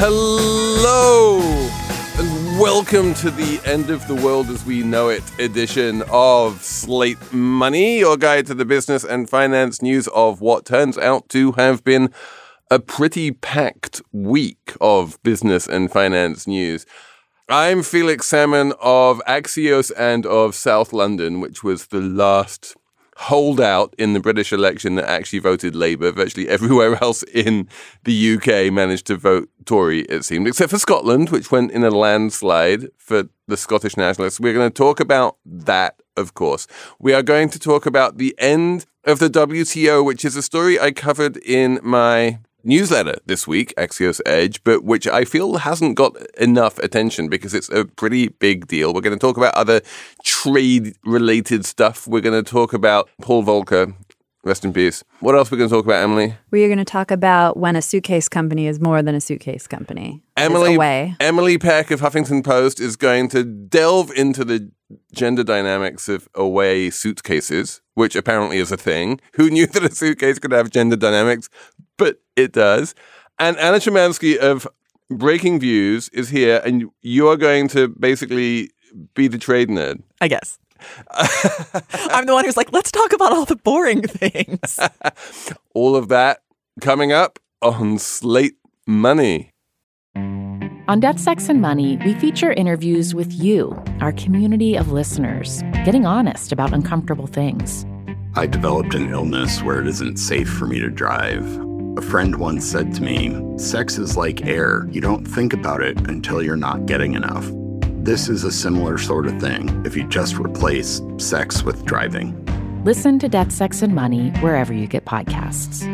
Hello and welcome to the End of the World as We Know It edition of Slate Money, your guide to the business and finance news of what turns out to have been a pretty packed week of business and finance news. I'm Felix Salmon of Axios and of South London, which was the last holdout in the British election that actually voted Labour. Virtually everywhere else in the UK managed to vote Tory, it seemed, except for Scotland, which went in a landslide for the Scottish nationalists. We're going to talk about that, of course. We are going to talk about the end of the WTO, which is a story I covered in my newsletter this week, Axios Edge, but which I feel hasn't got enough attention because it's a pretty big deal. We're going to talk about other trade-related stuff. We're going to talk about Paul Volcker. Rest in peace. What else are we going to talk about, Emily? We are going to talk about when a suitcase company is more than a suitcase company. Emily Peck of Huffington Post is going to delve into the gender dynamics of away suitcases, which apparently is a thing. Who knew that a suitcase could have gender dynamics? But it does. And Anna Szymanski of Breaking Views is here, and you are going to basically be the trade nerd. I guess. I'm the one who's like, let's talk about all the boring things. All of that coming up on Slate Money. On Death, Sex, and Money, we feature interviews with you, our community of listeners, getting honest about uncomfortable things. I developed an illness where it isn't safe for me to drive. A friend once said to me, sex is like air. You don't think about it until you're not getting enough. This is a similar sort of thing if you just replace sex with driving. Listen to Death, Sex, and Money wherever you get podcasts.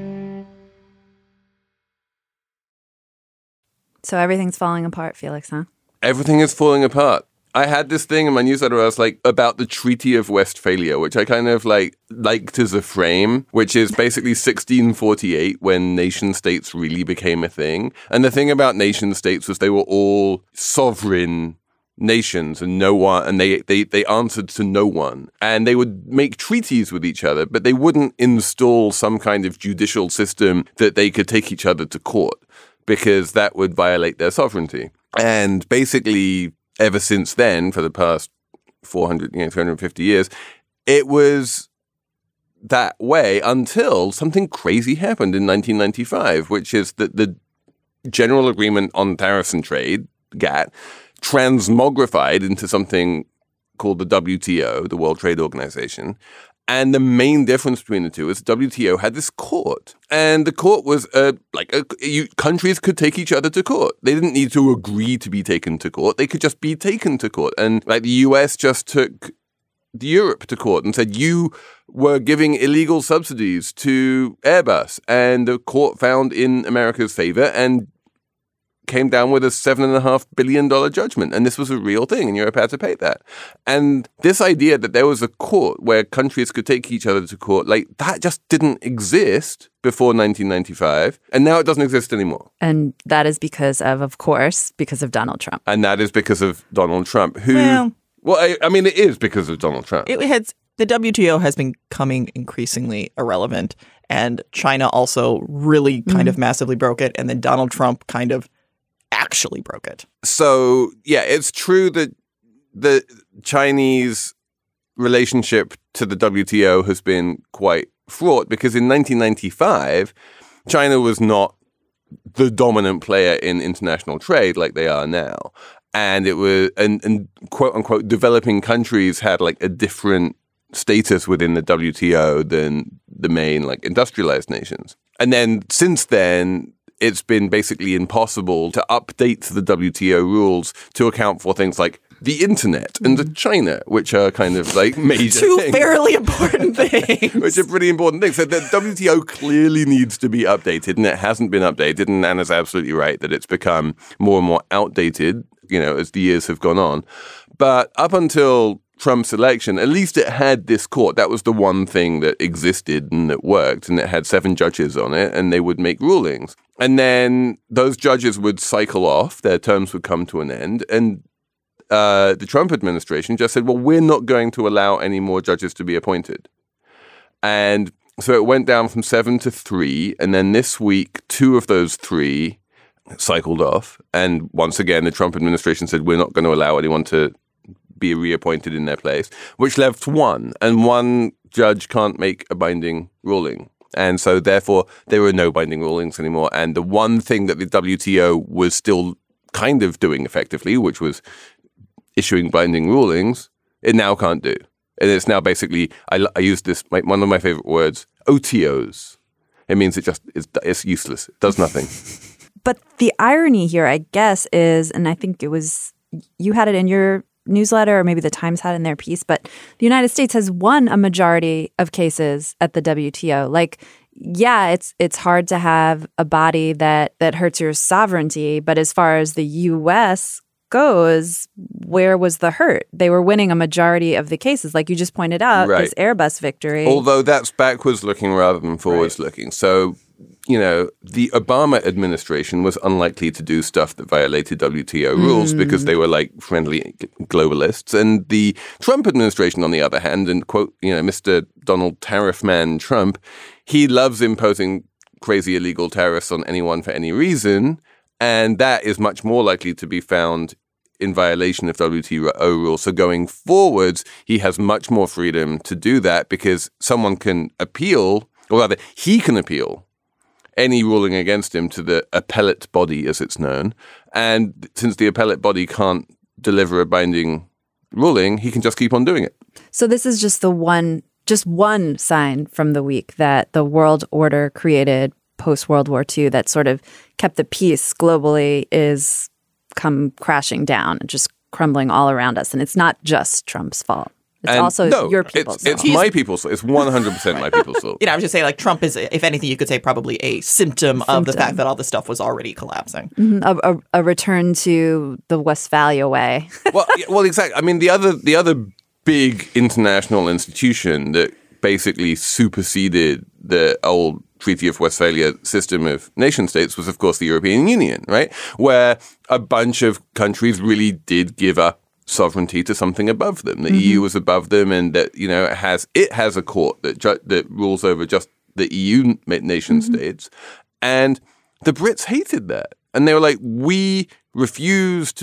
So everything's falling apart, Felix, huh? Everything is falling apart. I had this thing in my newsletter where I was like about the Treaty of Westphalia, which I kind of liked as a frame, which is basically 1648 when nation states really became a thing. And the thing about nation states was they were all sovereign nations and no one, and they answered to no one. And they would make treaties with each other, but they wouldn't install some kind of judicial system that they could take each other to court because that would violate their sovereignty. And basically, ever since then, for the past 350 years, it was that way until something crazy happened in 1995, which is that the General Agreement on Tariffs and Trade, GATT, transmogrified into something called the WTO, the World Trade Organization. And the main difference between the two is WTO had this court, and the court was countries could take each other to court. They didn't need to agree to be taken to court; they could just be taken to court. And like the US just took Europe to court and said you were giving illegal subsidies to Airbus, and the court found in America's favor and came down with a $7.5 billion judgment. And this was a real thing, and Europe had to pay that. And this idea that there was a court where countries could take each other to court, that just didn't exist before 1995. And now it doesn't exist anymore. And that is because of course, because of Donald Trump. And that is because of Donald Trump, who... Well, I mean, it is because of Donald Trump. The WTO has been becoming increasingly irrelevant. And China also really kind of massively broke it. And then Donald Trump kind of actually broke it. So, yeah, it's true that the Chinese relationship to the WTO has been quite fraught because in 1995, China was not the dominant player in international trade like they are now. And it was, and quote unquote, developing countries had a different status within the WTO than the main industrialized nations. And then since then, it's been basically impossible to update the WTO rules to account for things like the internet and China, which are kind of major Two things. fairly important things. Which are pretty important things. So the WTO clearly needs to be updated, and it hasn't been updated. And Anna's absolutely right that it's become more and more outdated, as the years have gone on. But up until Trump's election, at least it had this court. That was the one thing that existed and that worked, and it had 7 judges on it, and they would make rulings. And then those judges would cycle off, their terms would come to an end, and the Trump administration just said, well, we're not going to allow any more judges to be appointed. And so it went down from 7 to 3, and then this week, 2 of those 3 cycled off. And once again, the Trump administration said, we're not going to allow anyone to be reappointed in their place, which left one. And one judge can't make a binding ruling. And so therefore, there were no binding rulings anymore. And the one thing that the WTO was still kind of doing effectively, which was issuing binding rulings, it now can't do. And it's now basically, I use this, one of my favorite words, OTOs. It means it's useless. It does nothing. But the irony here, I guess, is, and I think it was, you had it in your newsletter, or maybe the Times had in their piece, but the United States has won a majority of cases at the WTO. Like, yeah, it's hard to have a body that hurts your sovereignty, but as far as the U.S. goes, where was the hurt? They were winning a majority of the cases, like you just pointed out, right. This Airbus victory. Although that's backwards looking rather than forwards looking. So, the Obama administration was unlikely to do stuff that violated WTO rules because they were like friendly globalists. And the Trump administration, on the other hand, and quote, Mr. Donald Tariff Man Trump, he loves imposing crazy illegal tariffs on anyone for any reason. And that is much more likely to be found in violation of WTO rules. So going forwards, he has much more freedom to do that because someone can appeal, or rather, he can appeal any ruling against him to the appellate body, as it's known. And since the appellate body can't deliver a binding ruling, he can just keep on doing it. So this is just one sign from the week that the world order created post-World War II that sort of kept the peace globally is come crashing down and just crumbling all around us. And it's not just Trump's fault. It's also your people's fault. It's my people's fault. It's 100% my people's fault. I was just saying, like, Trump is, if anything, you could say probably a symptom of the fact that all this stuff was already collapsing. Mm-hmm. A return to the Westphalia way. well, exactly. I mean, the other big international institution that basically superseded the old Treaty of Westphalia system of nation states was, of course, the European Union, right? Where a bunch of countries really did give up sovereignty to something above them. The EU was above them, and that it has a court that rules over just the EU nation states. And the Brits hated that, and they were like, "We refuse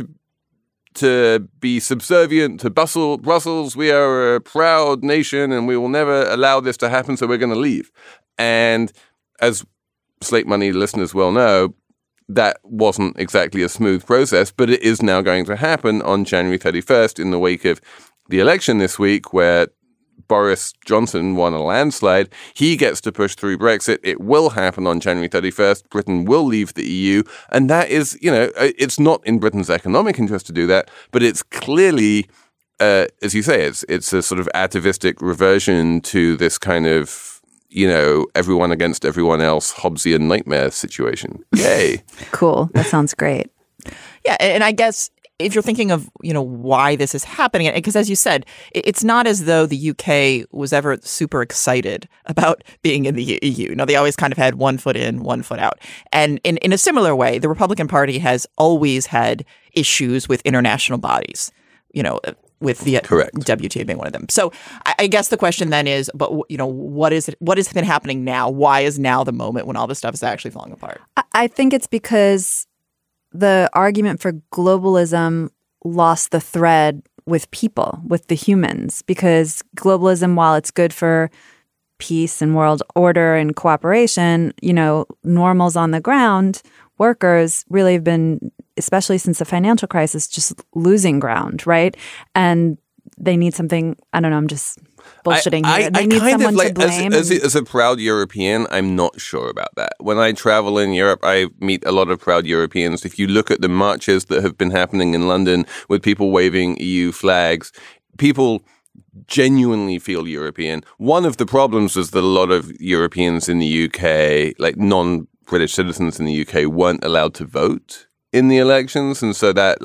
to be subservient to Brussels. We are a proud nation, and we will never allow this to happen. So we're going to leave." And as Slate Money listeners well know, that wasn't exactly a smooth process, but it is now going to happen on January 31st in the wake of the election this week, where Boris Johnson won a landslide. He gets to push through Brexit. It will happen on January 31st. Britain will leave the EU. And that is, it's not in Britain's economic interest to do that, but it's clearly, as you say, it's a sort of atavistic reversion to this kind of, everyone against everyone else, Hobbesian nightmare situation. Yay. Cool. That sounds great. Yeah. And I guess if you're thinking of, why this is happening, because as you said, it's not as though the UK was ever super excited about being in the EU. They always kind of had one foot in, one foot out. And in a similar way, the Republican Party has always had issues with international bodies, with the WTA being one of them. So I guess the question then is, but what has been happening now? Why is now the moment when all this stuff is actually falling apart? I think it's because the argument for globalism lost the thread with people, with the humans, because globalism, while it's good for peace and world order and cooperation, normals on the ground, workers really have been, especially since the financial crisis, just losing ground, right? And they need something, I don't know, I'm just bullshitting here. They need someone to blame. As a proud European, I'm not sure about that. When I travel in Europe, I meet a lot of proud Europeans. If you look at the marches that have been happening in London with people waving EU flags, people genuinely feel European. One of the problems is that a lot of Europeans in the UK, like non-British citizens in the UK, weren't allowed to vote in the elections. And so that,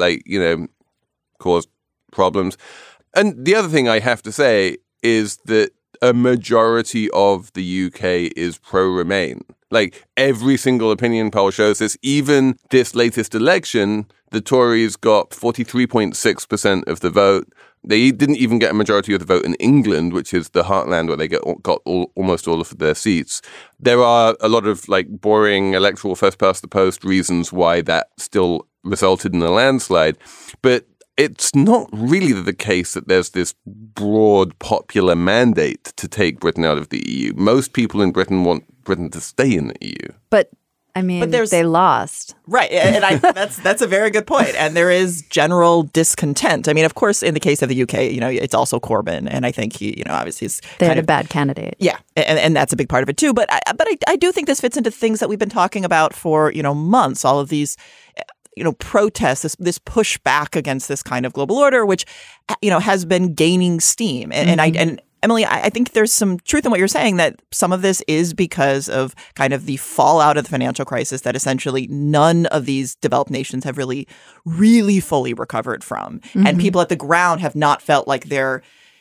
caused problems. And the other thing I have to say is that a majority of the UK is pro-Remain. Like, every single opinion poll shows this. Even this latest election, the Tories got 43.6% of the vote. They didn't even get a majority of the vote in England, which is the heartland where they got almost all of their seats. There are a lot of like boring electoral first past the post reasons why that still resulted in a landslide. But it's not really the case that there's this broad popular mandate to take Britain out of the EU. Most people in Britain want Britain to stay in the EU. But I mean, they lost. Right. And that's a very good point. And there is general discontent. I mean, of course, in the case of the UK, it's also Corbyn. And I think he, obviously is they had a bad candidate. Yeah. And that's a big part of it, too. But I do think this fits into things that we've been talking about for, months, all of these protests, this pushback against this kind of global order, which, has been gaining steam. And Emily, I think there's some truth in what you're saying, that some of this is because of kind of the fallout of the financial crisis that essentially none of these developed nations have really fully recovered from. Mm-hmm. And people at the ground have not felt like they're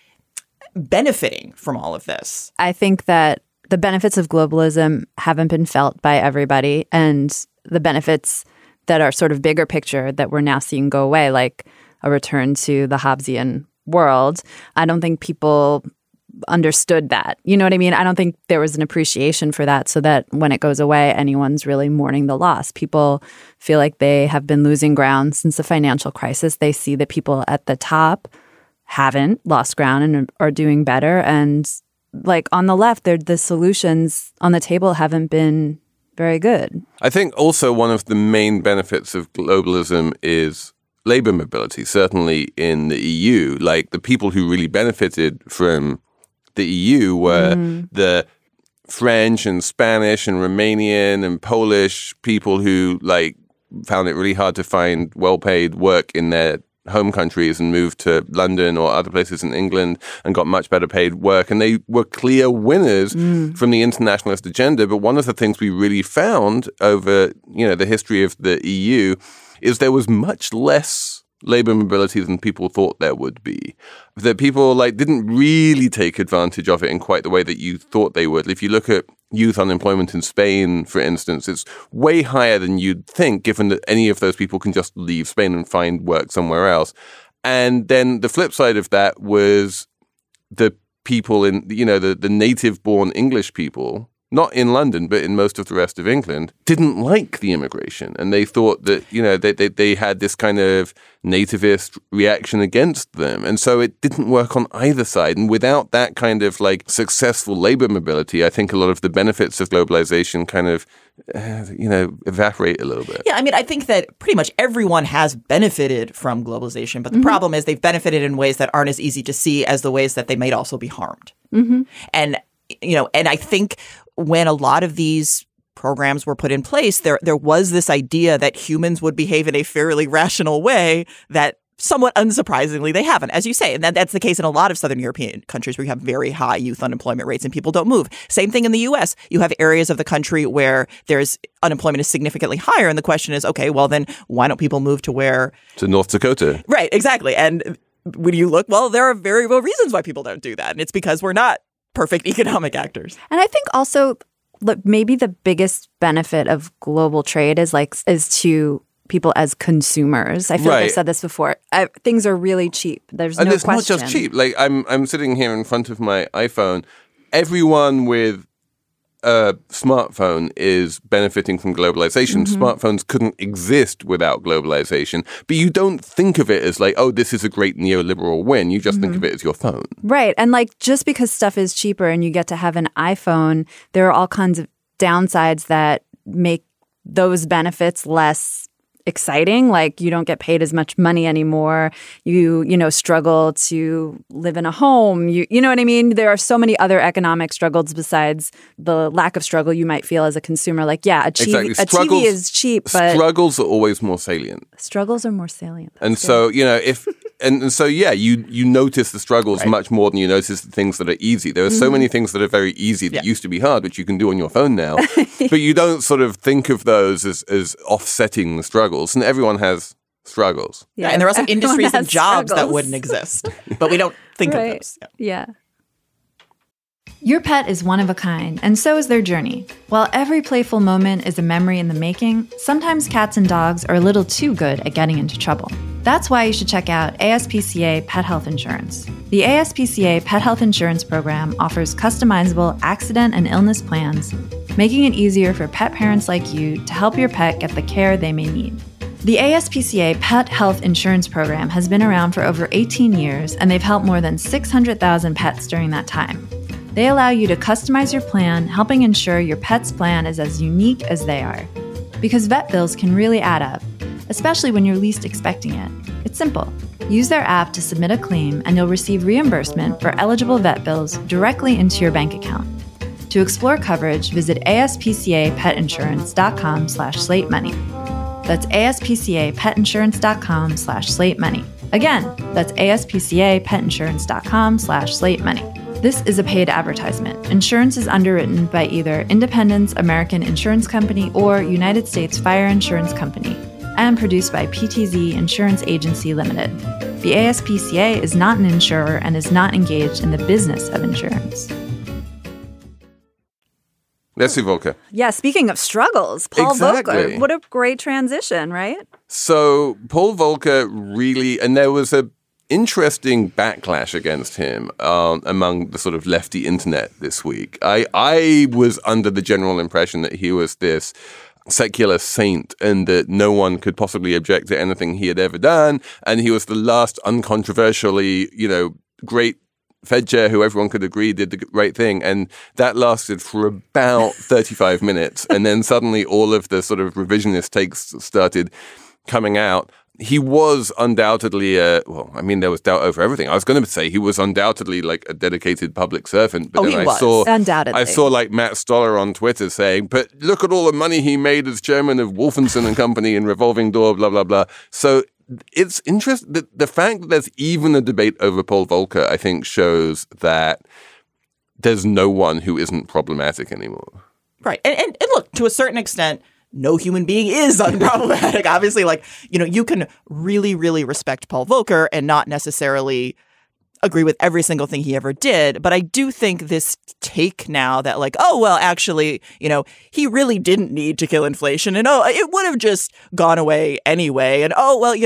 benefiting from all of this. I think that the benefits of globalism haven't been felt by everybody. And the benefits that are sort of bigger picture that we're now seeing go away, like a return to the Hobbesian world, I don't think people understood that. You know what I mean? I don't think there was an appreciation for that, so that when it goes away, anyone's really mourning the loss. People feel like they have been losing ground since the financial crisis. They see that people at the top haven't lost ground and are doing better. And like on the left, the solutions on the table haven't been very good. I think also one of the main benefits of globalism is labor mobility, certainly in the EU. Like the people who really benefited from the EU were the French and Spanish and Romanian and Polish people who like found it really hard to find well-paid work in their home countries and moved to London or other places in England and got much better paid work. And they were clear winners from the internationalist agenda. But one of the things we really found over, the history of the EU is there was much less labor mobility than people thought there would be. That people didn't really take advantage of it in quite the way that you thought they would. If you look at youth unemployment in Spain, for instance, it's way higher than you'd think, given that any of those people can just leave Spain and find work somewhere else. And then the flip side of that was the people in, the native-born English people, not in London, but in most of the rest of England, didn't like the immigration. And they thought that, they had this kind of nativist reaction against them. And so it didn't work on either side. And without that kind of successful labor mobility, I think a lot of the benefits of globalization kind of, evaporate a little bit. Yeah, I mean, I think that pretty much everyone has benefited from globalization. But the problem is they've benefited in ways that aren't as easy to see as the ways that they might also be harmed. Mm-hmm. And I think when a lot of these programs were put in place, there was this idea that humans would behave in a fairly rational way that somewhat unsurprisingly they haven't, as you say. And that's the case in a lot of Southern European countries where you have very high youth unemployment rates and people don't move. Same thing in the U.S. You have areas of the country where there's unemployment is significantly higher. And the question is, okay, well, then why don't people move to where? To North Dakota. Right, exactly. And when you look, well, there are very real reasons why people don't do that. And it's because we're not perfect economic actors. And I think also, look, maybe the biggest benefit of global trade is to people as consumers. I feel like I've said this before. Things are really cheap. There's no question. And it's not just cheap. I'm sitting here in front of my iPhone. Everyone with a smartphone is benefiting from globalization. Mm-hmm. Smartphones couldn't exist without globalization. But you don't think of it as this is a great neoliberal win. You just think of it as your phone. Right. And just because stuff is cheaper and you get to have an iPhone, there are all kinds of downsides that make those benefits less exciting. Like you don't get paid as much money anymore. You struggle to live in a home. You know what I mean? There are so many other economic struggles besides the lack of struggle you might feel as a consumer. A TV is cheap, but struggles are always more salient. Struggles are more salient. And so, you notice the struggles much more than you notice the things that are easy. There are so many things that are very easy that used to be hard, which you can do on your phone now. But you don't sort of think of those as offsetting the struggles. And everyone has struggles. Yeah, and there are also industries and jobs that wouldn't exist. But we don't think of those. Yeah. Your pet is one of a kind, and so is their journey. While every playful moment is a memory in the making, sometimes cats and dogs are a little too good at getting into trouble. That's why you should check out ASPCA Pet Health Insurance. The ASPCA Pet Health Insurance Program offers customizable accident and illness plans, making it easier for pet parents like you to help your pet get the care they may need. The ASPCA Pet Health Insurance Program has been around for over 18 years, and they've helped more than 600,000 pets during that time. They allow you to customize your plan, helping ensure your pet's plan is as unique as they are. Because vet bills can really add up, especially when you're least expecting it. It's simple. Use their app to submit a claim, and you'll receive reimbursement for eligible vet bills directly into your bank account. To explore coverage, visit aspcapetinsurance.com/slatemoney. That's aspcapetinsurance.com/slatemoney. Again, that's aspcapetinsurance.com/slatemoney. This is a paid advertisement. Insurance is underwritten by either Independence American Insurance Company or United States Fire Insurance Company and produced by PTZ Insurance Agency Limited. The ASPCA is not an insurer and is not engaged in the business of insurance. Leslie Volker. Yeah, speaking of struggles, Paul Volcker. What a great transition, right? So Paul Volcker really, and there was a interesting backlash against him among the sort of lefty internet this week. I was under the general impression that he was this secular saint and that no one could possibly object to anything he had ever done. And he was the last uncontroversially, great Fed chair who everyone could agree did the right thing. And that lasted for about 35 minutes. And then suddenly all of the sort of revisionist takes started coming out. He was undoubtedly there was doubt over everything. I was going to say he was undoubtedly like a dedicated public servant. But then undoubtedly. I saw like Matt Stoller on Twitter saying, but look at all the money he made as chairman of Wolfenson and Company and Revolving Door, blah, blah, blah. So it's interesting that the fact that there's even a debate over Paul Volcker, I think, shows that there's no one who isn't problematic anymore. Right. And look, to a certain extent, no human being is unproblematic. Obviously, you can really, really respect Paul Volcker and not necessarily agree with every single thing he ever did. But I do think this take now that actually, he really didn't need to kill inflation. And, it would have just gone away anyway. And,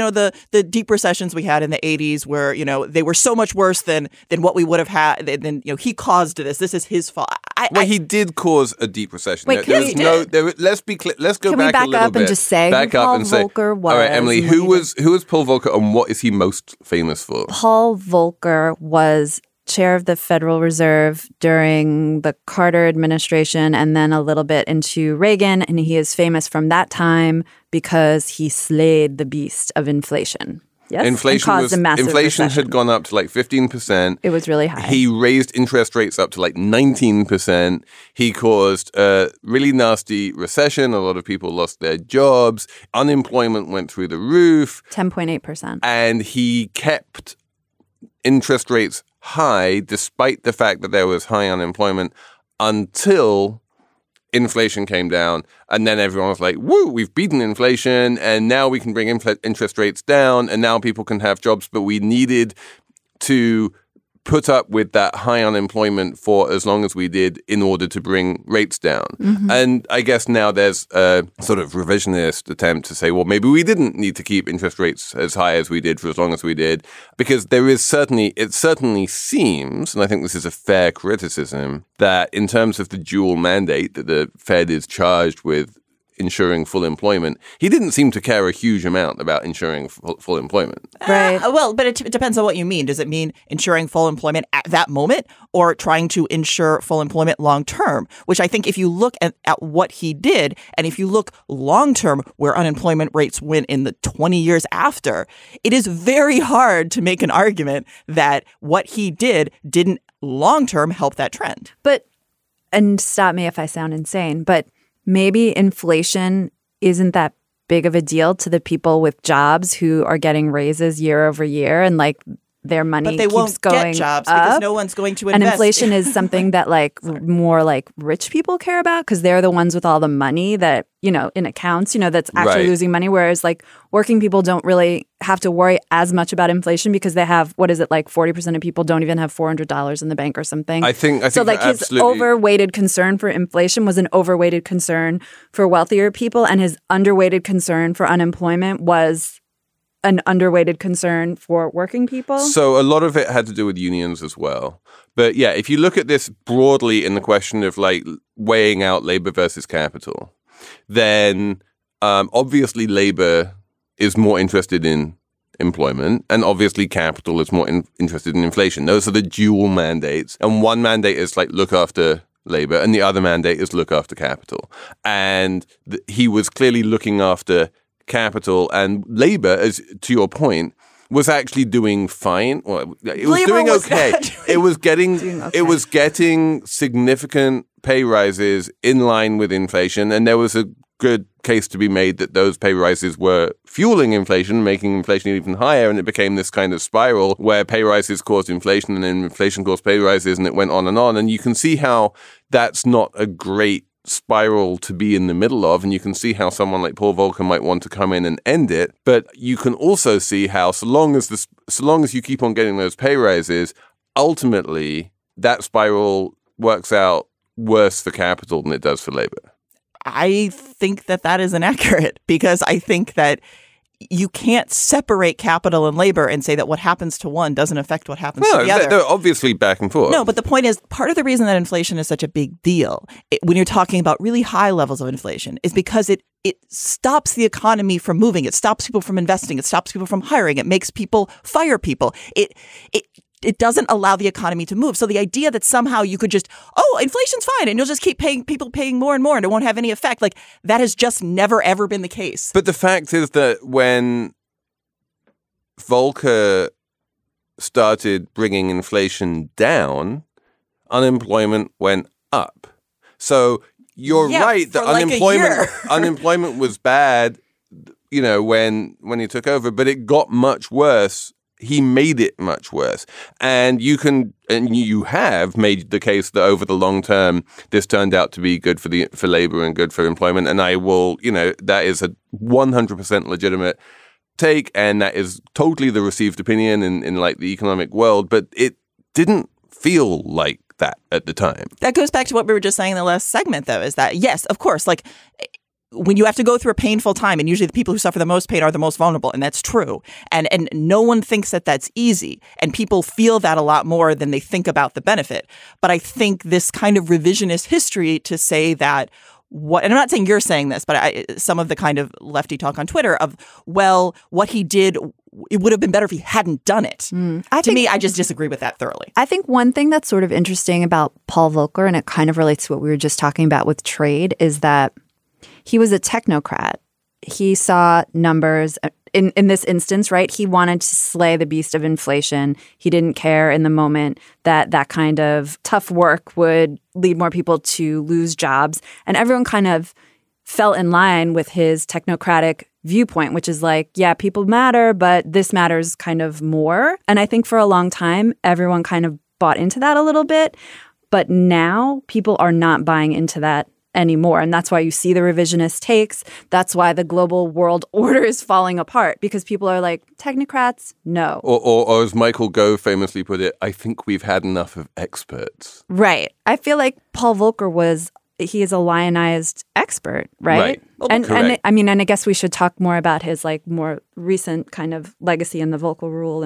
the deep recessions we had in the 80s where, they were so much worse than what we would have had. Then, he caused this. This is his fault. He did cause a deep recession. Wait, let's be clear. Let's go back a little bit. Can we back up and just say who Paul Volcker was? All right, Emily, who was Paul Volcker and what is he most famous for? Paul Volcker was chair of the Federal Reserve during the Carter administration and then a little bit into Reagan. And he is famous from that time because he slayed the beast of inflation. Yes, inflation had gone up to like 15%. It was really high. He raised interest rates up to like 19%. He caused a really nasty recession. A lot of people lost their jobs. Unemployment went through the roof. 10.8%. And he kept interest rates high despite the fact that there was high unemployment until inflation came down. And then everyone was like, woo, we've beaten inflation and now we can bring interest rates down and now people can have jobs. But we needed to put up with that high unemployment for as long as we did in order to bring rates down. Mm-hmm. And I guess now there's a sort of revisionist attempt to say, well, maybe we didn't need to keep interest rates as high as we did for as long as we did, because it certainly seems, and I think this is a fair criticism, that in terms of the dual mandate that the Fed is charged with ensuring full employment, he didn't seem to care a huge amount about ensuring full employment. Right. But it depends on what you mean. Does it mean ensuring full employment at that moment or trying to ensure full employment long term? Which I think if you look at what he did, and if you look long term where unemployment rates went in the 20 years after, it is very hard to make an argument that what he did didn't long term help that trend. And stop me if I sound insane, but maybe inflation isn't that big of a deal to the people with jobs who are getting raises year over year and their money But they keeps won't going get jobs up. because no one's going to invest. And inflation is something that like more like rich people care about because they're the ones with all the money that, you know, in accounts, you know, that's actually losing money. Whereas like working people don't really have to worry as much about inflation because they have, what is it, like 40% of people don't even have $400 in the bank or something. I think so like his overweighted concern for inflation was an overweighted concern for wealthier people, and his underweighted concern for unemployment was an underweighted concern for working people. So a lot of it had to do with unions as well. But yeah, if you look at this broadly in the question of like weighing out labor versus capital, then obviously labor is more interested in employment, and obviously capital is more interested in inflation. Those are the dual mandates. And one mandate is like look after labor, and the other mandate is look after capital. And he was clearly looking after capital, and labor, as to your point, was actually doing fine. Well, it was doing okay. It was getting significant pay rises in line with inflation, and there was a good case to be made that those pay rises were fueling inflation, making inflation even higher, and it became this kind of spiral where pay rises caused inflation and then inflation caused pay rises, and it went on. And you can see how that's not a great spiral to be in the middle of, and you can see how someone like Paul Volcker might want to come in and end it. But you can also see how so long as you keep on getting those pay rises, ultimately that spiral works out worse for capital than it does for labor. I think that is inaccurate, because I think that you can't separate capital and labor and say that what happens to one doesn't affect what happens to the other. They're obviously back and forth. No, but the point is, part of the reason that inflation is such a big deal when you're talking about really high levels of inflation is because it stops the economy from moving. It stops people from investing. It stops people from hiring. It makes people fire people. It doesn't allow the economy to move. So the idea that somehow you could just, inflation's fine, and you'll just keep paying more and more, and it won't have any effect, like that has just never, ever been the case. But the fact is that when Volcker started bringing inflation down, unemployment went up. So you're right that unemployment was bad, you know, when he took over, but it got much worse. He made it much worse. And you have made the case that over the long term, this turned out to be good for labor and good for employment. And I will, you know, that is a 100% legitimate take. And that is totally the received opinion in like the economic world. But it didn't feel like that at the time. That goes back to what we were just saying in the last segment, though, is that, yes, of course, like when you have to go through a painful time, and usually the people who suffer the most pain are the most vulnerable, and that's true. And no one thinks that that's easy. And people feel that a lot more than they think about the benefit. But I think this kind of revisionist history to say that and I'm not saying you're saying this, but some of the kind of lefty talk on Twitter of, well, what he did, it would have been better if he hadn't done it. I just disagree with that thoroughly. I think one thing that's sort of interesting about Paul Volcker, and it kind of relates to what we were just talking about with trade, is that he was a technocrat. He saw numbers in this instance, right? He wanted to slay the beast of inflation. He didn't care in the moment that kind of tough work would lead more people to lose jobs. And everyone kind of fell in line with his technocratic viewpoint, which is like, yeah, people matter, but this matters kind of more. And I think for a long time, everyone kind of bought into that a little bit. But now people are not buying into that anymore. And that's why you see the revisionist takes. That's why the global world order is falling apart, because people are like, technocrats, no. Or as Michael Gove famously put it, I think we've had enough of experts. Right. I feel like Paul Volcker he is a lionized expert, right? And I guess we should talk more about his like more recent kind of legacy in the Volcker Rule,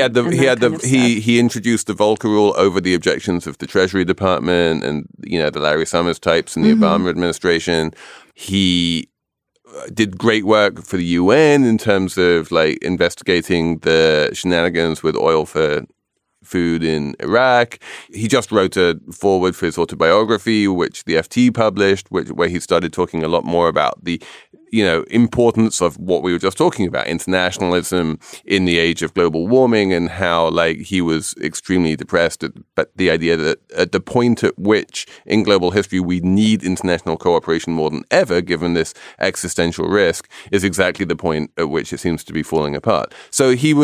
he introduced the Volcker Rule over the objections of the Treasury Department and, you know, the Larry Summers types in the Obama administration. He did great work for the UN in terms of like investigating the shenanigans with oil for food in Iraq. He just wrote a foreword for his autobiography, which the FT published, where he started talking a lot more about the, you know, importance of what we were just talking about, internationalism in the age of global warming, and how like he was extremely depressed at the idea that at the point at which in global history we need international cooperation more than ever, given this existential risk, is exactly the point at which it seems to be falling apart. So he was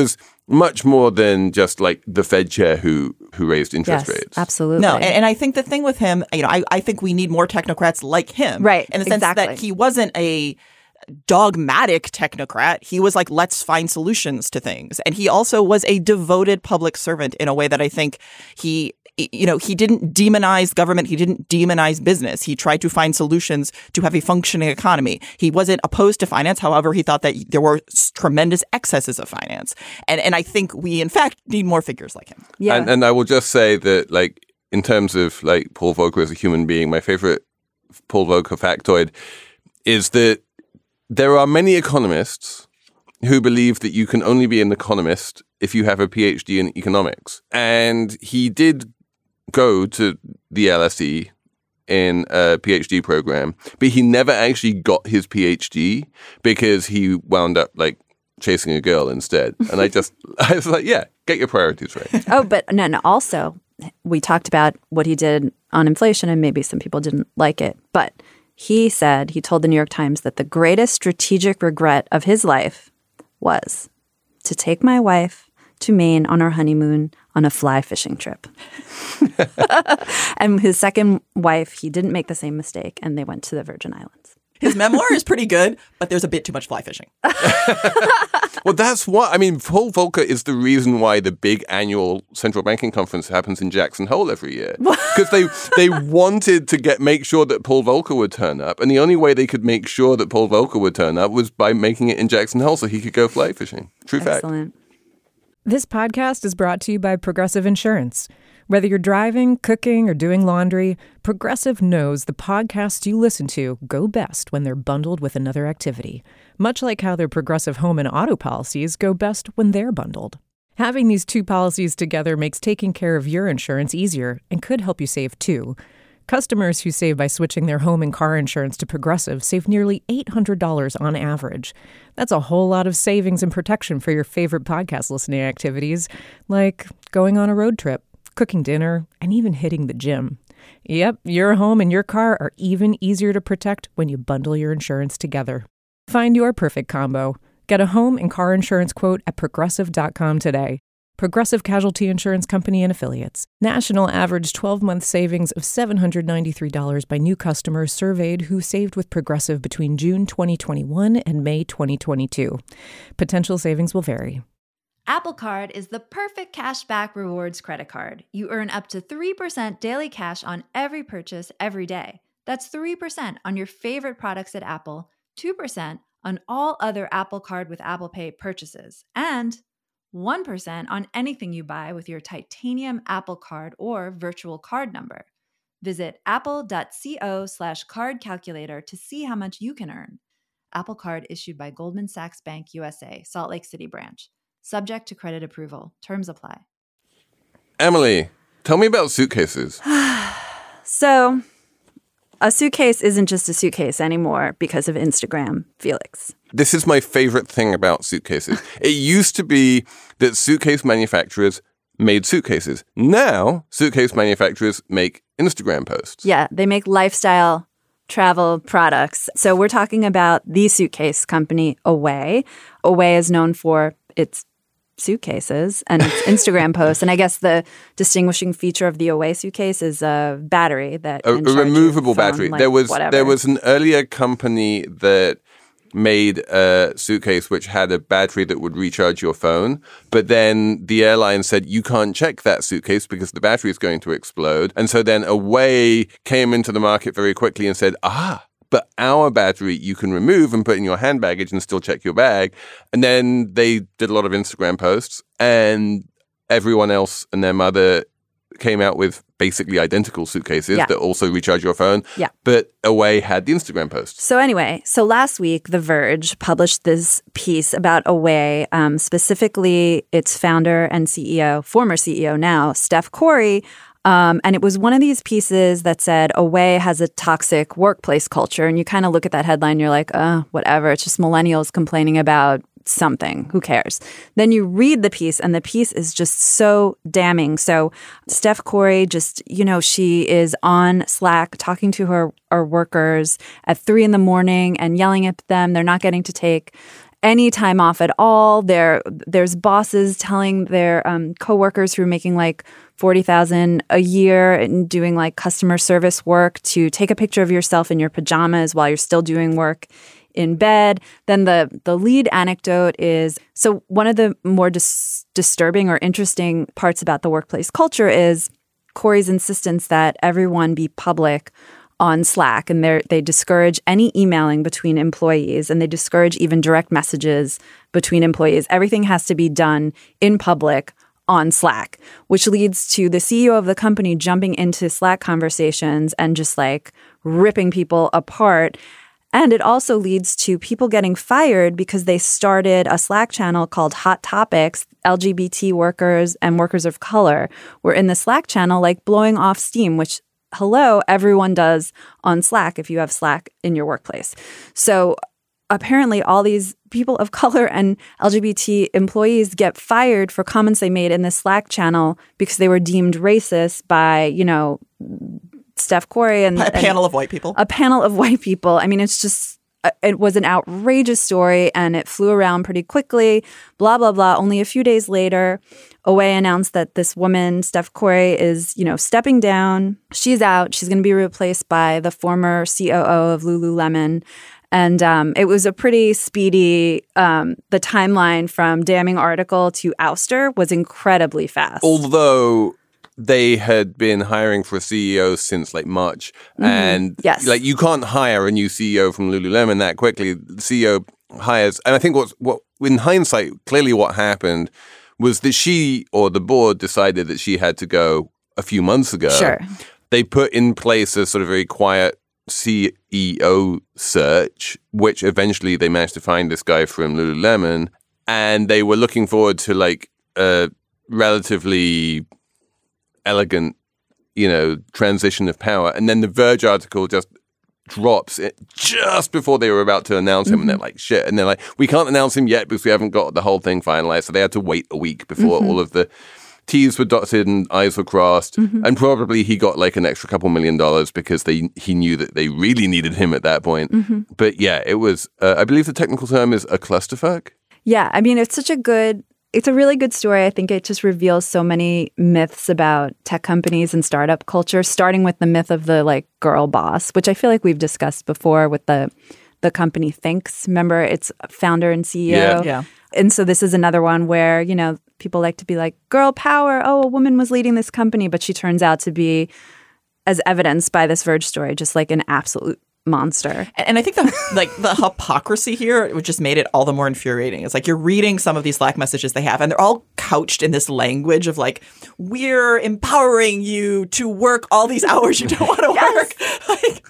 much more than just like the Fed chair who raised interest rates. Absolutely. No, and I think the thing with him, I think we need more technocrats like him. Right, in the sense that he wasn't a dogmatic technocrat. He was like, let's find solutions to things. And he also was a devoted public servant in a way that I think he didn't demonize government. He didn't demonize business. He tried to find solutions to have a functioning economy. He wasn't opposed to finance. However, he thought that there were tremendous excesses of finance. And I think we, in fact, need more figures like him. Yeah. And I will just say that, like, in terms of like Paul Volcker as a human being, my favorite Paul Volcker factoid is that there are many economists who believe that you can only be an economist if you have a PhD in economics. And he did go to the LSE in a PhD program, but he never actually got his PhD because he wound up like chasing a girl instead. And I was like, yeah, get your priorities right. Oh, but no. Also, we talked about what he did on inflation, and maybe some people didn't like it, but he told the New York Times that the greatest strategic regret of his life was to take my wife to Maine on our honeymoon on a fly fishing trip. And his second wife, he didn't make the same mistake, and they went to the Virgin Islands. His memoir is pretty good, but there's a bit too much fly fishing. Well, that's what I mean. Paul Volcker is the reason why the big annual central banking conference happens in Jackson Hole every year, because they wanted to make sure that Paul Volcker would turn up, and the only way they could make sure that Paul Volcker would turn up was by making it in Jackson Hole so he could go fly fishing. True fact. Excellent. This podcast is brought to you by Progressive Insurance. Whether you're driving, cooking, or doing laundry, Progressive knows the podcasts you listen to go best when they're bundled with another activity, much like how their Progressive home and auto policies go best when they're bundled. Having these two policies together makes taking care of your insurance easier and could help you save too. Customers who save by switching their home and car insurance to Progressive save nearly $800 on average. That's a whole lot of savings and protection for your favorite podcast listening activities, like going on a road trip, cooking dinner, and even hitting the gym. Yep, your home and your car are even easier to protect when you bundle your insurance together. Find your perfect combo. Get a home and car insurance quote at Progressive.com today. Progressive Casualty Insurance Company and Affiliates. National average 12-month savings of $793 by new customers surveyed who saved with Progressive between June 2021 and May 2022. Potential savings will vary. Apple Card is the perfect cashback rewards credit card. You earn up to 3% daily cash on every purchase every day. That's 3% on your favorite products at Apple, 2% on all other Apple Card with Apple Pay purchases, and 1% on anything you buy with your titanium Apple Card or virtual card number. Visit apple.co/card calculator to see how much you can earn. Apple Card issued by Goldman Sachs Bank USA, Salt Lake City branch. Subject to credit approval. Terms apply. Emily, tell me about suitcases. So, a suitcase isn't just a suitcase anymore because of Instagram, Felix. This is my favorite thing about suitcases. It used to be that suitcase manufacturers made suitcases. Now, suitcase manufacturers make Instagram posts. Yeah, they make lifestyle travel products. So we're talking about the suitcase company, Away. Away is known for its suitcases and its Instagram posts. And I guess the distinguishing feature of the Away suitcase is a battery that a removable battery. Like there was an earlier company that made a suitcase which had a battery that would recharge your phone. But then the airline said, you can't check that suitcase because the battery is going to explode. And so then Away came into the market very quickly and said, but our battery you can remove and put in your hand baggage and still check your bag. And then they did a lot of Instagram posts, and everyone else and their mother came out with basically identical suitcases that also recharge your phone. Yeah. But Away had the Instagram posts. So anyway, last week, The Verge published this piece about Away, specifically its founder and CEO, former CEO now, Steph Corey. And it was one of these pieces that said Away has a toxic workplace culture. And you kind of look at that headline, you're like, whatever. It's just millennials complaining about something. Who cares? Then you read the piece, and the piece is just so damning. So Steph Corey she is on Slack talking to her workers at 3 a.m. and yelling at them. They're not getting to take any time off at all. There's bosses telling their coworkers who are making like $40,000 a year and doing like customer service work to take a picture of yourself in your pajamas while you're still doing work in bed. Then the lead anecdote is, so one of the more disturbing or interesting parts about the workplace culture is Corey's insistence that everyone be public on Slack, and they discourage any emailing between employees, and they discourage even direct messages between employees. Everything has to be done in public on Slack, which leads to the CEO of the company jumping into Slack conversations and just like ripping people apart. And it also leads to people getting fired because they started a Slack channel called Hot Topics. LGBT workers and workers of color were in the Slack channel like blowing off steam, which hello, everyone does on Slack if you have Slack in your workplace. So apparently all these people of color and LGBT employees get fired for comments they made in the Slack channel because they were deemed racist by, Steph Corey and a panel of white people. A panel of white people. I mean, it's just, it was an outrageous story and it flew around pretty quickly, blah, blah, blah. Only a few days later, Away announced that this woman, Steph Corey, is, stepping down. She's out. She's going to be replaced by the former COO of Lululemon. And it was a pretty speedy, the timeline from damning article to ouster was incredibly fast. Although they had been hiring for a CEO since like March. And yes. Like you can't hire a new CEO from Lululemon that quickly. The CEO hires. And I think what in hindsight, clearly what happened was that she or the board decided that she had to go a few months ago. Sure. They put in place a sort of very quiet CEO search, which eventually they managed to find this guy from Lululemon. And they were looking forward to like a relatively elegant, transition of power. And then the Verge article just drops it just before they were about to announce him. And they're like, shit. And they're like, we can't announce him yet because we haven't got the whole thing finalized. So they had to wait a week before all of the T's were dotted and I's were crossed. And probably he got like an extra couple $1 million because he knew that they really needed him at that point. But yeah, it was, I believe the technical term is a clusterfuck. Yeah. I mean, it's a really good story. I think it just reveals so many myths about tech companies and startup culture, starting with the myth of the like girl boss, which I feel like we've discussed before with the company Thinx. Remember, it's founder and CEO. Yeah. And so this is another one where, people like to be like, girl power. Oh, a woman was leading this company, but she turns out to be, as evidenced by this Verge story, just like an absolute monster. And I think the hypocrisy here just made it all the more infuriating. It's like you're reading some of these Slack messages they have, and they're all couched in this language of like, we're empowering you to work all these hours you don't want to work. Like,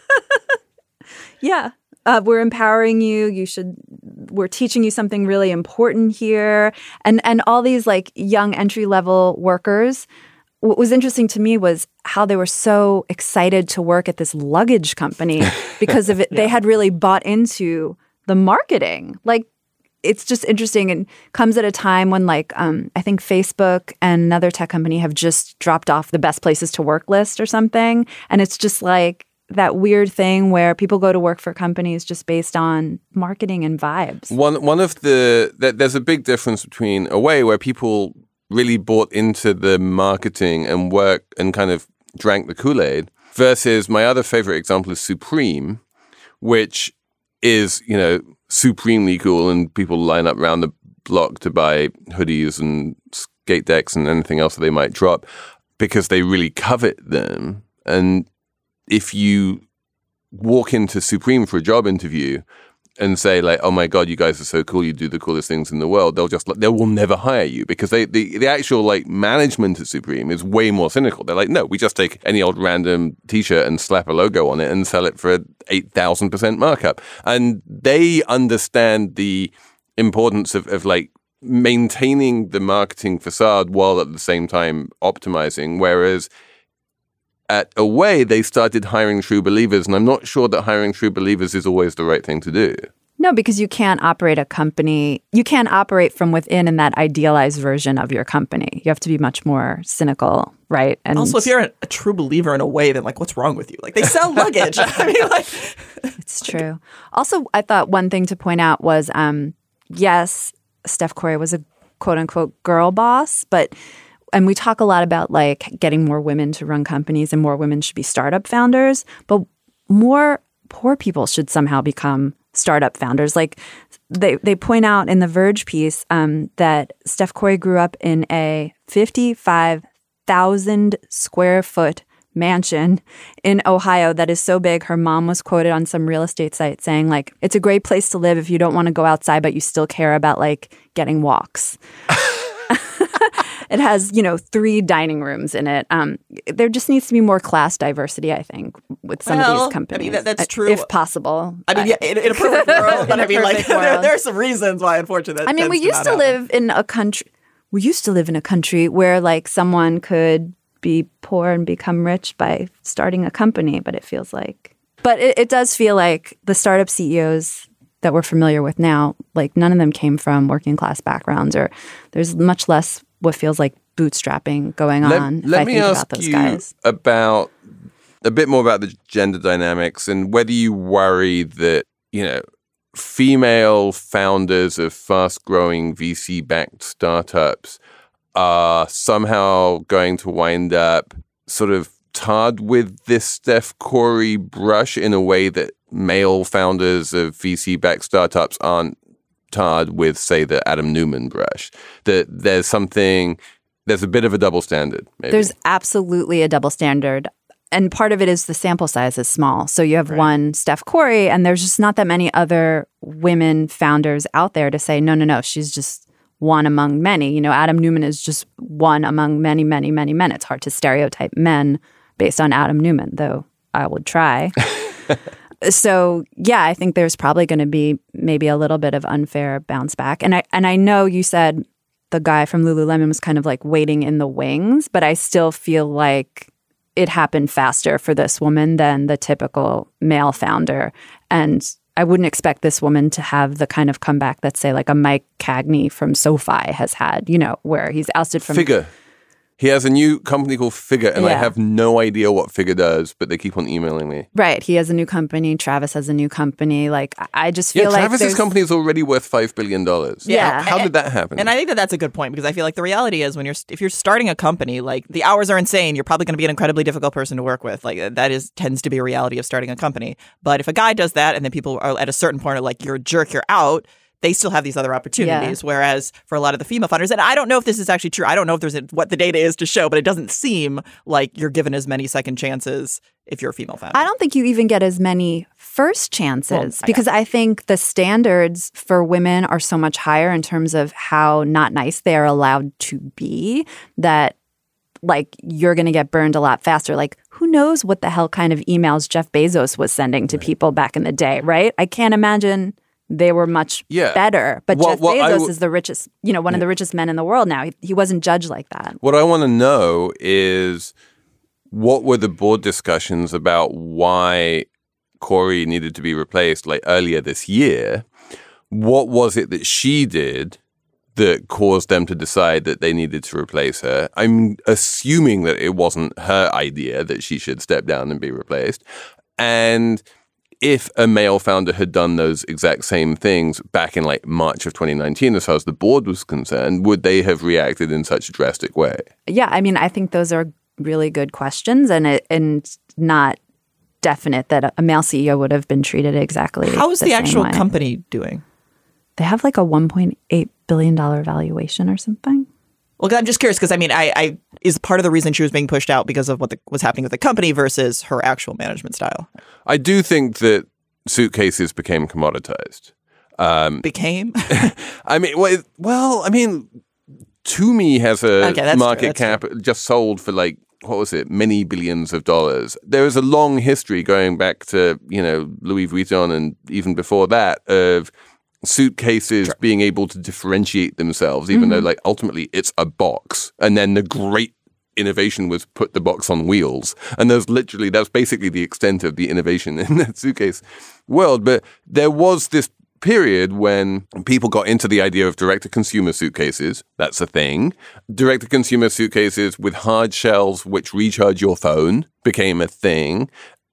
yeah. We're empowering you. We're teaching you something really important here. And all these like young entry-level workers. What was interesting to me was how they were so excited to work at this luggage company because of it. They had really bought into the marketing. Like, it's just interesting and comes at a time when like I think Facebook and another tech company have just dropped off the best places to work list or something. And it's just like that weird thing where people go to work for companies just based on marketing and vibes. One of there's a big difference between Away, where people really bought into the marketing and work and kind of drank the Kool-Aid, versus my other favorite example is Supreme, which is, supremely cool, and people line up around the block to buy hoodies and skate decks and anything else that they might drop because they really covet them. And if you walk into Supreme for a job interview and say like, oh my God, you guys are so cool, you do the coolest things in the world, they will never hire you because the actual like management at Supreme is way more cynical. They're like, no, we just take any old random t-shirt and slap a logo on it and sell it for an 8,000% markup. And they understand the importance of like maintaining the marketing facade while at the same time optimizing. Whereas at Away, they started hiring true believers, and I'm not sure that hiring true believers is always the right thing to do. No, because you can't operate a company. You can't operate from within in that idealized version of your company. You have to be much more cynical, right? And also, if you're a true believer in Away, then like, what's wrong with you? Like, they sell luggage. I mean, like, it's true. Also, I thought one thing to point out was yes, Steph Curry was a quote unquote girl boss, and we talk a lot about like getting more women to run companies and more women should be startup founders, but more poor people should somehow become startup founders. Like they point out in the Verge piece that Steph Curry grew up in a 55,000 square foot mansion in Ohio that is so big. Her mom was quoted on some real estate site saying like, it's a great place to live if you don't want to go outside, but you still care about like getting walks. It has, 3 dining rooms in it. There just needs to be more class diversity, I think, with some of these companies. I mean, that's true. If possible. I mean, in a perfect world. But I mean, like, there are some reasons why, unfortunately, that we used to live in a country. We used to live in a country where, like, someone could be poor and become rich by starting a company, but it feels like. But it does feel like the startup CEOs that we're familiar with now, like, none of them came from working class backgrounds, or there's much less what feels like bootstrapping going on. Let me ask you about a bit more about the gender dynamics and whether you worry that, female founders of fast-growing VC-backed startups are somehow going to wind up sort of tarred with this Steph Curry brush in a way that male founders of VC-backed startups aren't tarred with, say, the Adam Neumann brush. That there's a bit of a double standard. Maybe. There's absolutely a double standard. And part of it is the sample size is small. So you have one Steph Curry, and there's just not that many other women founders out there to say, no, she's just one among many. Adam Neumann is just one among many, many, many men. It's hard to stereotype men based on Adam Neumann, though I would try. So, yeah, I think there's probably going to be maybe a little bit of unfair bounce back. And I know you said the guy from Lululemon was kind of like waiting in the wings, but I still feel like it happened faster for this woman than the typical male founder. And I wouldn't expect this woman to have the kind of comeback that, say, like a Mike Cagney from SoFi has had, where he's ousted from... Figure. He has a new company called Figure, and I have no idea what Figure does, but they keep on emailing me. Right. He has a new company. Travis has a new company. Like, I just feel like Travis's company is already worth $5 billion. Yeah. How did that happen? And I think that's a good point, because I feel like the reality is if you're starting a company, like, the hours are insane. You're probably going to be an incredibly difficult person to work with. Like, that tends to be a reality of starting a company. But if a guy does that, and then people are at a certain point are like, you're a jerk, you're out, they still have these other opportunities. Yeah. Whereas for a lot of the female founders, and I don't know if this is actually true. I don't know if there's what the data is to show, but it doesn't seem like you're given as many second chances if you're a female founder. I don't think you even get as many first chances because I think the standards for women are so much higher in terms of how not nice they are allowed to be that, like, you're going to get burned a lot faster. Like, who knows what the hell kind of emails Jeff Bezos was sending to people back in the day, right? I can't imagine they were much better. But Jeff Bezos is the richest, one of the richest men in the world now. He wasn't judged like that. What I want to know is, what were the board discussions about why Curry needed to be replaced, like, earlier this year? What was it that she did that caused them to decide that they needed to replace her? I'm assuming that it wasn't her idea that she should step down and be replaced. And if a male founder had done those exact same things back in, like, March of 2019, as far as the board was concerned, would they have reacted in such a drastic way? Yeah, I mean, I think those are really good questions, and not definite that a male CEO would have been treated exactly How is the actual way. Company doing? They have like a $1.8 billion valuation or something. Well, I'm just curious because, I mean, I is part of the reason she was being pushed out because of what was happening with the company versus her actual management style. I do think that suitcases became commoditized. Became? I mean, Toomey has a market cap just sold for, like, what was it, many billions of dollars. There is a long history going back to, Louis Vuitton and even before that of suitcases being able to differentiate themselves, even though, like, ultimately it's a box. And then the great innovation was put the box on wheels. And that's basically the extent of the innovation in the suitcase world. But there was this period when people got into the idea of direct-to-consumer suitcases. That's a thing. Direct-to-consumer suitcases with hard shells which recharge your phone became a thing.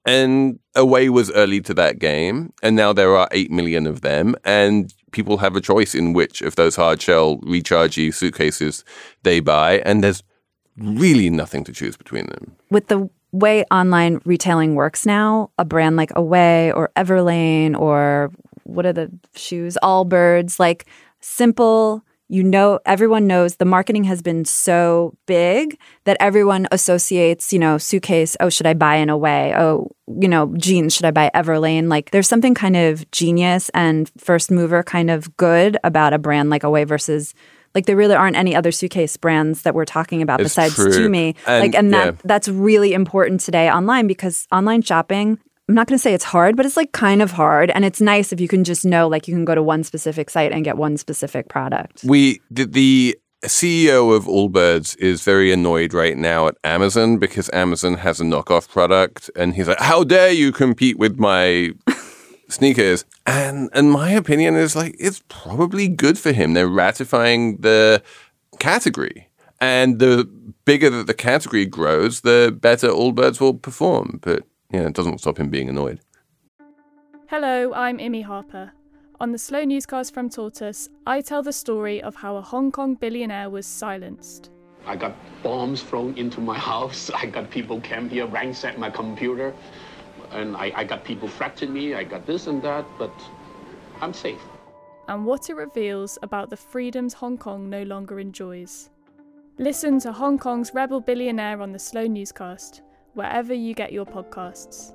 And Away was early to that game. And now there are 8 million of them. And people have a choice in which of those hard shell rechargey suitcases they buy. And there's really nothing to choose between them. With the way online retailing works now, a brand like Away or Everlane or what are the shoes? Allbirds, like simple. Everyone knows the marketing has been so big that everyone associates, suitcase, oh, should I buy an Away? Oh, jeans, should I buy Everlane? Like there's something kind of genius and first mover kind of good about a brand like Away versus like there really aren't any other suitcase brands that we're talking about besides Tumi. That's really important today online because online shopping, I'm not going to say it's hard, but it's like kind of hard. And it's nice if you can just know, like you can go to one specific site and get one specific product. The CEO of Allbirds is very annoyed right now at Amazon because Amazon has a knockoff product. And he's like, how dare you compete with my sneakers? And my opinion is like, it's probably good for him. They're ratifying the category. And the bigger that the category grows, the better Allbirds will perform. But it doesn't stop him being annoyed. Hello, I'm Imi Harper. On the Slow Newscast from Tortoise, I tell the story of how a Hong Kong billionaire was silenced. I got bombs thrown into my house. I got people came here, ransacked my computer. And I got people threatening me. I got this and that, but I'm safe. And what it reveals about the freedoms Hong Kong no longer enjoys. Listen to Hong Kong's rebel billionaire on the Slow Newscast, wherever you get your podcasts.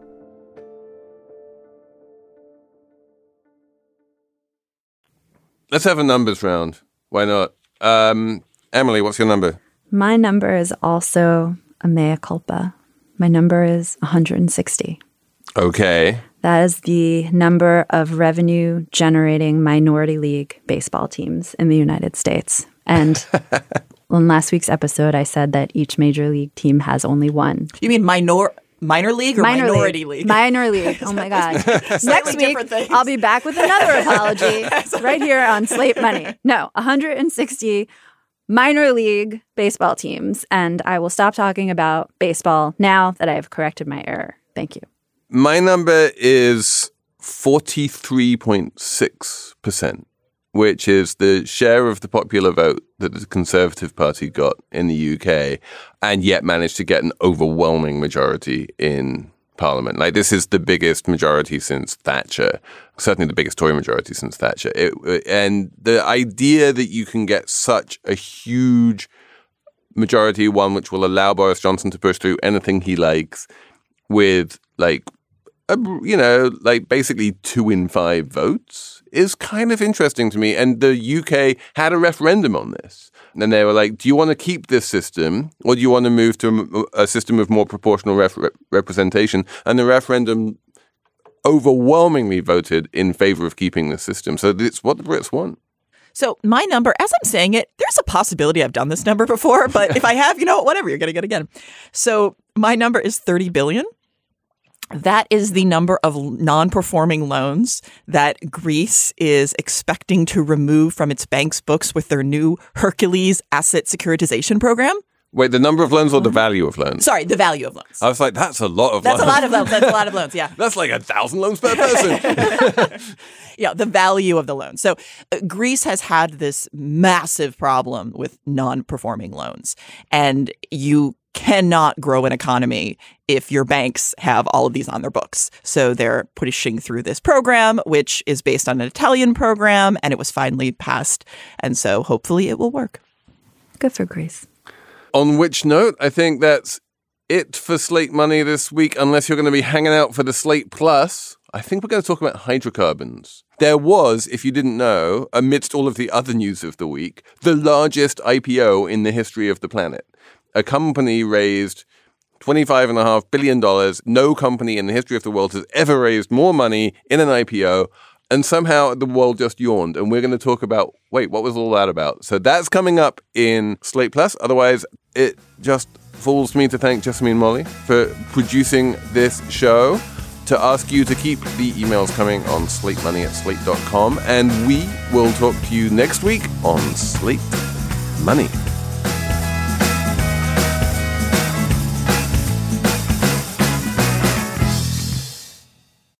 Let's have a numbers round. Why not? Emily, what's your number? My number is also a mea culpa. My number is 160. Okay. That is the number of revenue-generating minority league baseball teams in the United States. And in last week's episode, I said that each major league team has only one. You mean minor league or minority league? Minor league. Oh, my God. Next week, I'll be back with another apology right here on Slate Money. No, 160 minor league baseball teams. And I will stop talking about baseball now that I have corrected my error. Thank you. My number is 43.6%, which is the share of the popular vote that the Conservative Party got in the UK, and yet managed to get an overwhelming majority in Parliament. Like, this is the biggest majority since Thatcher, certainly the biggest Tory majority since Thatcher. And the idea that you can get such a huge majority, one which will allow Boris Johnson to push through anything he likes with, basically 2 in 5 votes is kind of interesting to me. And the UK had a referendum on this. And they were like, do you want to keep this system or do you want to move to a system of more proportional representation? And the referendum overwhelmingly voted in favor of keeping the system. So it's what the Brits want. So my number, as I'm saying it, there's a possibility I've done this number before, but if I have, whatever, you're going to get it again. So my number is 30 billion. That is the number of non-performing loans that Greece is expecting to remove from its bank's books with their new Hercules asset securitization program. Wait, the number of loans or the value of loans? Sorry, the value of loans. I was like, that's a lot of loans. That's a lot of loans. That's a lot of loans, yeah. That's like 1,000 loans per person. Yeah, the value of the loan. So Greece has had this massive problem with non-performing loans. And you cannot grow an economy if your banks have all of these on their books. So they're pushing through this program, which is based on an Italian program, and it was finally passed. And so hopefully it will work. Good for Greece. On which note, I think that's it for Slate Money this week, unless you're going to be hanging out for the Slate Plus. I think we're going to talk about hydrocarbons. There was, if you didn't know, amidst all of the other news of the week, the largest IPO in the history of the planet. A company raised $25.5 billion. No company in the history of the world has ever raised more money in an IPO. And somehow the world just yawned. And we're going to talk about, wait, what was all that about? So that's coming up in Slate Plus. Otherwise, it just falls to me to thank Jessamine Molly for producing this show, to ask you to keep the emails coming on slatemoney@slate.com. And we will talk to you next week on Slate Money.